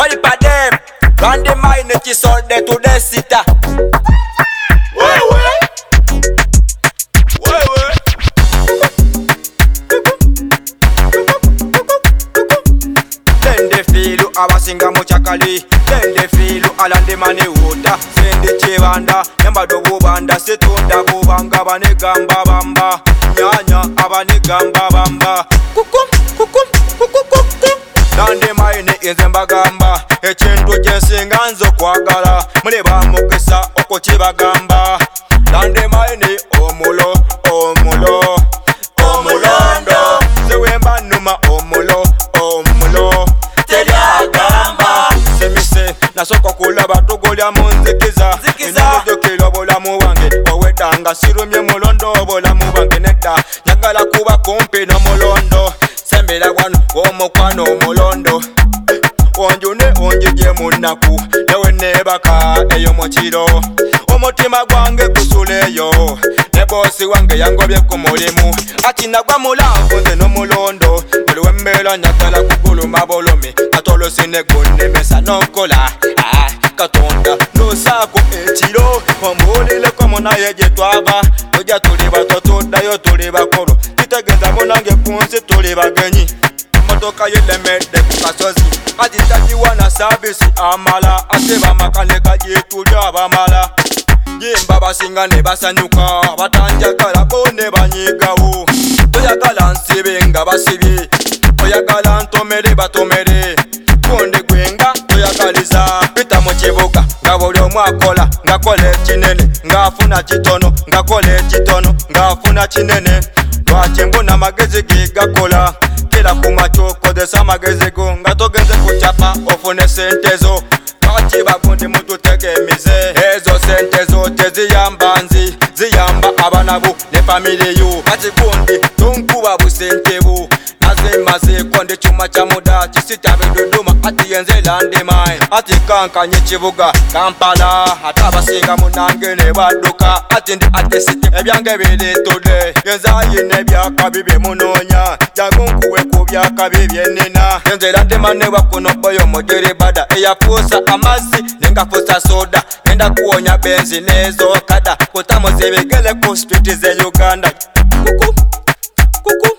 Wali pa dem Randy mine chisolde to the sita. Wewe Tende filu abasinga muchakali. Tende filu alande mane wuta. Sende chebanda Yamba do bubanda. Setunda bubanga banegamba bamba. Nyanya abanegamba bamba. Kukum kukum kukum. Nande maine ezembagamba. Echintu kyensinga nzo kwagala. Muleba mukisa oko kibagamba. Nande maine omulo omulo omulondo. Sewemba numa omulo omulo. Telyagamba semise nasoko kulaba tugolya munzikiza. Inojokelo bolamu wange owedanga sirumye mulondo bolamu wange nedda. Nyagala kuba kumpi n'omulondo. Sembera wano omukwano omulondo. Onjune onjije munaku newe nebaka eyo mukiro. Omutima gwange gusuleyo ne bosi wange yangobye ku mulimu. Ati nagwa mulanvu nze n'omulondo. Buli wembeera nyagala kuguluma bolomi. Katolo sinegunnemesa n'onkola Katonda nosaako ekiro. Omuwulireko munaye gye twava. Tujja tuli bato tuddayo tuli bakulu. Kitegeeza munange ku nsi tuli bagenyi. Motoka yelemedde ku kasozi. Ati tagiwa na saabisi amala. Ate bamakaneka gyetulya abamala. Yimba basinga ne basanyuka. Batanjagala bo ne banyigawo. Toyagala nsibe nga basibye. Toyagala ntomere batomere. Konde gwenga toyagaliza. Pita mu kibuga nga buli omu akola. Ngakola ekinene ng'afuna kitono. Ngakola ekitono ng'afuna kinene. Lwaki mbona amagezi ge gakola. Kera ku makyo kozesa amagezi go. Nga togenze kucapa ofune sente zo. Lwaki bagundi mututega emize. Ezo sente zo teziyamba nzi. Ziyamba abaana bo ne family yo. Kati gundi tonkuba busente bo. Mazeko ndi chuma cha muda. Kisita biduduma ati yenze landi mine. Ati kankanye kibuga Kampala. Ata basinga munange ne baduka. Ati ndi ate siti ebyange biritudde. Yenza yine byakabi byemunoonya. Jagunkuwe ku byakabi byenina. Yenze landi mine wakuno boyo mugere bada. Eyafuusa amazzi nengafuusa soda. Nenda kuwonya benzi nezo kada. Kutamu zibigele ku street ze Uganda. Kuku kuku